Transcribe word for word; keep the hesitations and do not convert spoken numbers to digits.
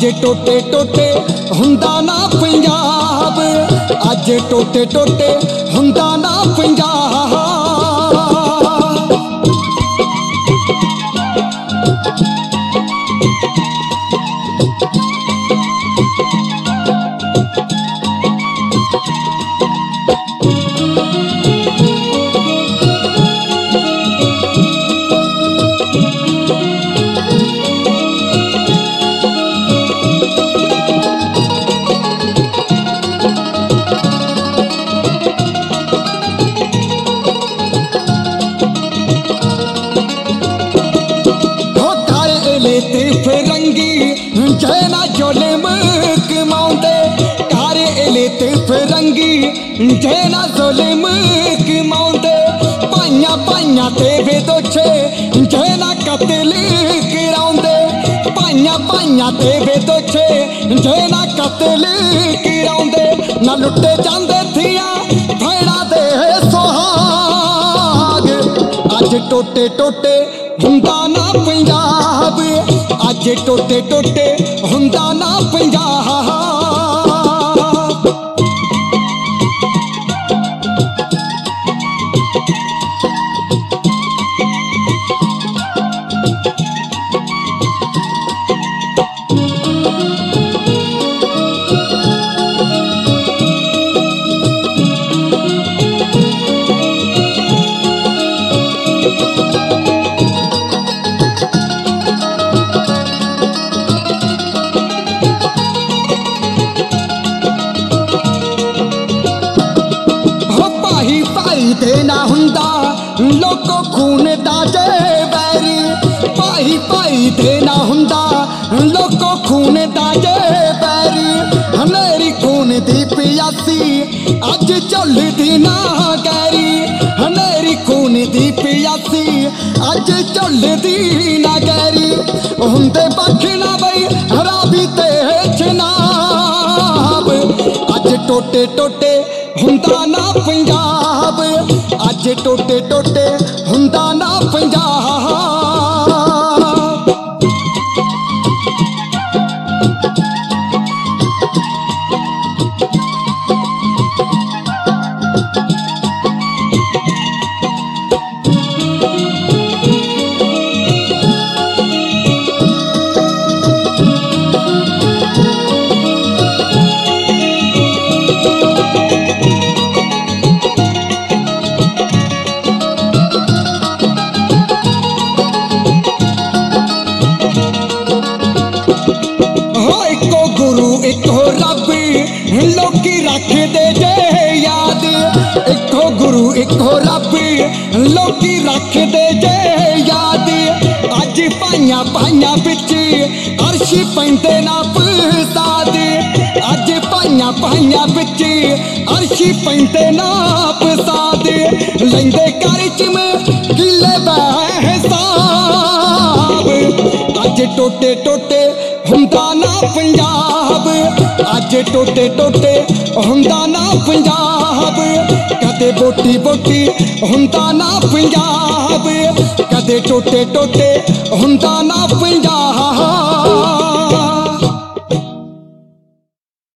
टोटे टोटे हुंदा ना पंजाब, अज टोटे टोटे हुंदा ना पंजाब। ते फिरंगी जैना जुल्म कमाउंदे, घर एले ते फिरंगी जैना जुल्म कमाउंदे। भाइयां भाइयां ते बेदोछे जैना कतल कराउंदे, भाइयां भाइयां ते बेदोछे जैना कतल कराउंदे। ना लुटे जांदे थियां भैणां दे सुहाग, अज टोटे टोटे हुंदा ना पंजाब, अज टोटे टोटे हुंदा ना पंजाब। भाई देना हुंदा लोको खून दा जे बैरी, भाई भाई देना हुंदा लोको खून दा जे बैरी। हनेरी खून दी पियासी अज झुलदी ना गैरी, हनेरी खून दी पियासी अज झुलदी ना गैरी। हुंदे बखना बई हराबी ते जनाब, अज टोटे टोटे हुंदा ना पंजाब, अज टोटे टोटे हुंदा ना पंजाब। इको रब लोकी रखदे जे याद, इको गुरु इको रब लोकी रखदे जे याद। अज भाइयां भाइयां बिच अर्श पैंदे ना फसाद, अज भाइयां भाइयां बिच अर्श पैंदे ना फसाद। लैंदे घर च में किले हिसाब, अज टोटे टोटे हुंदा ना पंजाब, अज टोटे टोटे हुंदा ना पंजाब। कदे बोटी बोटी हुंदा ना पंजाब, कदे टोटे टोटे हुंदा ना पंजाब।